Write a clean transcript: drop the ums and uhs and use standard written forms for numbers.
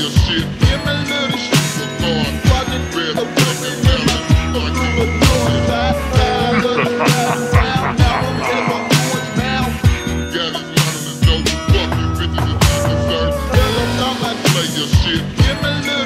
your shit. Give me a little shit for God. Watch it rip. I'm looking in my through the door. Now I'm now. Got it running the dope. Fuck you bitches and you deserve. Tell them I'm not play your shit. Give me a little